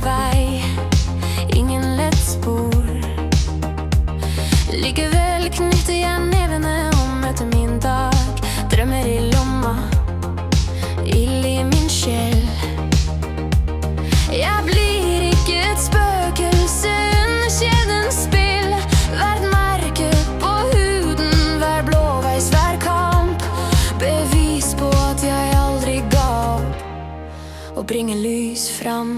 vei, ingen lett spor. Likevel knytter jeg nevene og møter min dag. Drømmer i lomma, ild i min sjel. Jeg blir ikke et spøkelse under kjedens spill. Hvert merke på huden, hver blåveis, hver kamp. Bevis på at jeg aldri ga opp, og bringer lys fram.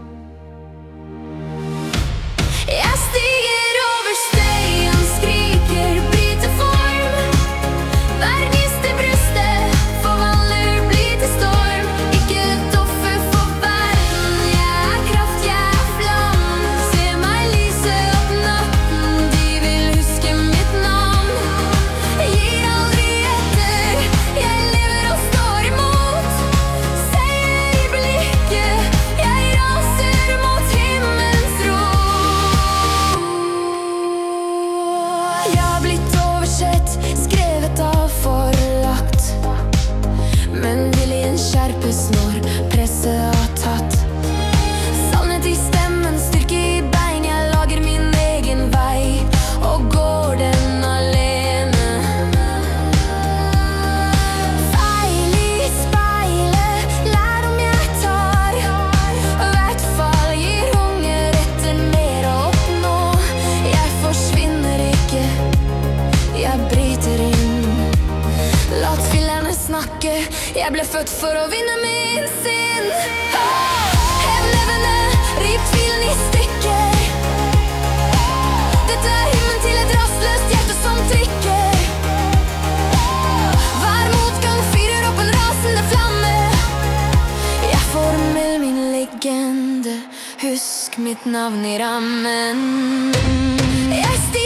Jeg stiger over steien, skriker, bryter form. Hver gnist i brystet forvandler, blir til storm. Ikke et offer for verden, jeg er kraft, jeg er flam. Se meg lyse opp natten, de vil huske mitt navn. Jeg gir aldri etter, jeg lever og står imot. Seier i blikket, jeg raser mot himmelens ro. Jeg har blitt oversett, skrevet av, forlagt. Men viljen skjerpes når presset har tatt. Sannhet i stemmen, styrke i bein. Jeg lager min egen vei og går den alene. Feil i speilet, lær om jeg tar. Hvert fall gir hunger etter mer å oppnå. Jeg forsvinner ikke, jeg bryter inn. La tvillerne snakke, jeg ble født for å vinne min sinn. Hev nevene, riv tvilen i stykker. Dette er himmelen til et rastløst hjerte som trykker. Hver motgang fyrer opp en rasende flamme. Jeg former min legende, husk mitt navn i rammen. Jeg stiger